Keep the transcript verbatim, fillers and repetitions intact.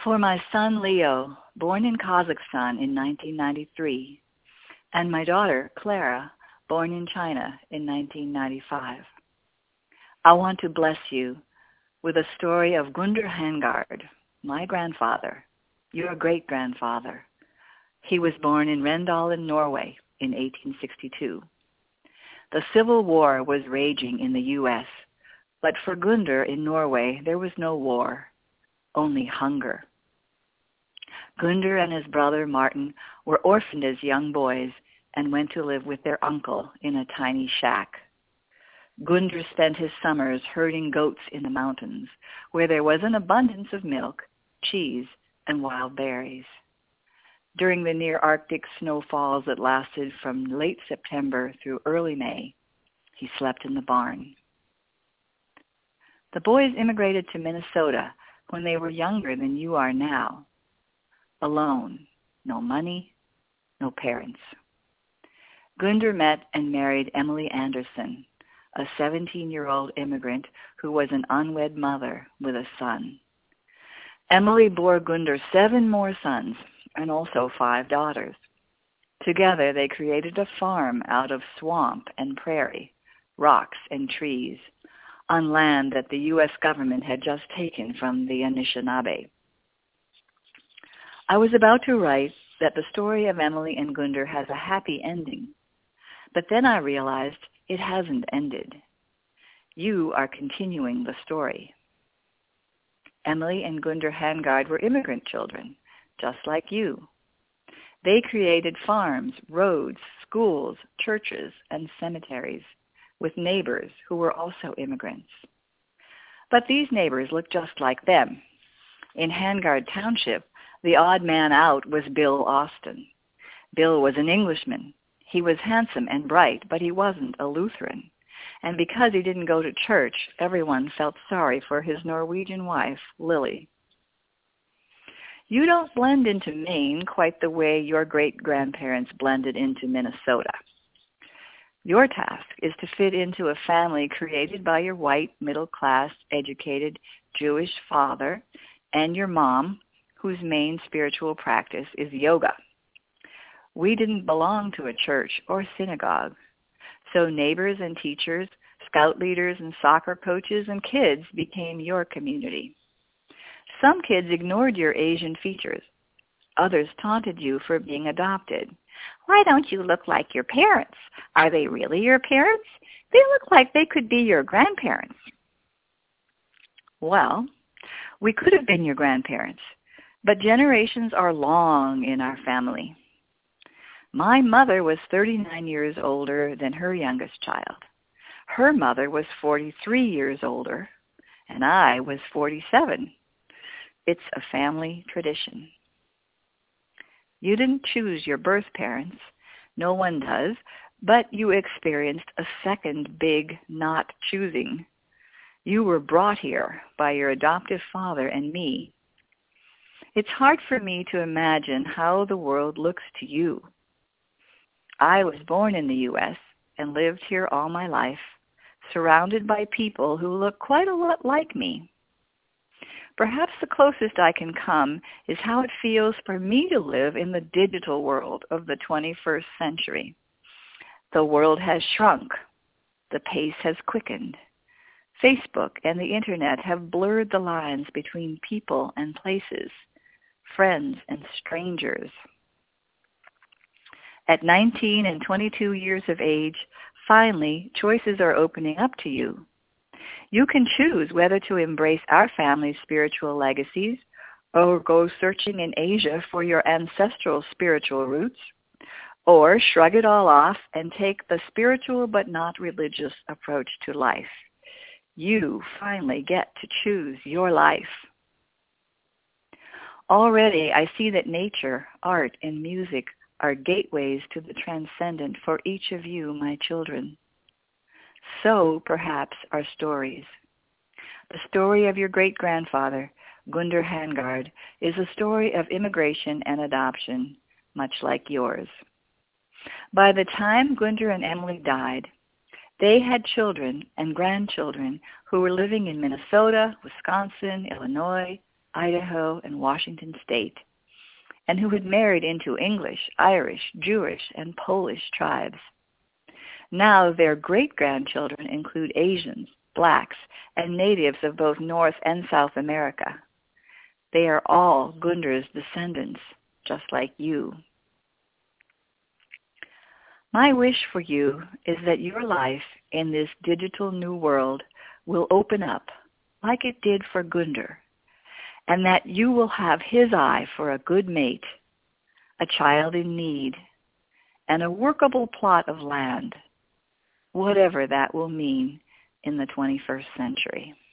For my son Leo, born in Kazakhstan in nineteen ninety-three, and my daughter Clara, born in China in nineteen ninety-five. I want to bless you with a story of Gunder Hangard, my grandfather, your great-grandfather. He was born in Rendal in Norway in eighteen sixty-two. The Civil War was raging in the U S, but for Gunder in Norway there was no war, only hunger. Gunder and his brother Martin were orphaned as young boys and went to live with their uncle in a tiny shack. Gunder spent his summers herding goats in the mountains, where there was an abundance of milk, cheese, and wild berries. During the near Arctic snowfalls that lasted from late September through early May, he slept in the barn. The boys immigrated to Minnesota when they were younger than you are now. Alone, no money, no parents. Gunder met and married Emily Anderson, a seventeen-year-old immigrant who was an unwed mother with a son. Emily bore Gunder seven more sons and also five daughters. Together they created a farm out of swamp and prairie, rocks and trees, on land that the U S government had just taken from the Anishinaabe. I was about to write that the story of Emily and Gunder has a happy ending, but then I realized it hasn't ended. You are continuing the story. Emily and Gunder Hangard were immigrant children, just like you. They created farms, roads, schools, churches, and cemeteries with neighbors who were also immigrants. But these neighbors looked just like them. In Hangard Township, the odd man out was Bill Austin. Bill was an Englishman. He was handsome and bright, but he wasn't a Lutheran. And because he didn't go to church, everyone felt sorry for his Norwegian wife, Lily. You don't blend into Maine quite the way your great-grandparents blended into Minnesota. Your task is to fit into a family created by your white, middle-class, educated Jewish father and your mom, whose main spiritual practice is yoga. We didn't belong to a church or synagogue, so neighbors and teachers, scout leaders and soccer coaches and kids became your community. Some kids ignored your Asian features. Others taunted you for being adopted. Why don't you look like your parents? Are they really your parents? They look like they could be your grandparents. Well, we could have been your grandparents, but generations are long in our family. My mother was thirty-nine years older than her youngest child. Her mother was forty-three years older, and I was forty-seven. It's a family tradition. You didn't choose your birth parents. No one does, but you experienced a second big not choosing. You were brought here by your adoptive father and me. It's hard for me to imagine how the world looks to you. I was born in the U S and lived here all my life, surrounded by people who look quite a lot like me. Perhaps the closest I can come is how it feels for me to live in the digital world of the twenty-first century. The world has shrunk. The pace has quickened. Facebook and the Internet have blurred the lines between people and places, friends and strangers. At nineteen and twenty-two years of age, finally, choices are opening up to you. You can choose whether to embrace our family's spiritual legacies or go searching in Asia for your ancestral spiritual roots, or shrug it all off and take the spiritual but not religious approach to life. You finally get to choose your life. Already I see that nature, art, and music are gateways to the transcendent for each of you, my children. So, perhaps, are stories. The story of your great-grandfather, Gunder Hangard, is a story of immigration and adoption, much like yours. By the time Gunder and Emily died, they had children and grandchildren who were living in Minnesota, Wisconsin, Illinois, Idaho, and Washington State, and who had married into English, Irish, Jewish, and Polish tribes. Now their great-grandchildren include Asians, blacks, and natives of both North and South America. They are all Gundar's descendants, just like you. My wish for you is that your life in this digital new world will open up like it did for Gundar, and that you will have his eye for a good mate, a child in need, and a workable plot of land, whatever that will mean in the twenty-first century.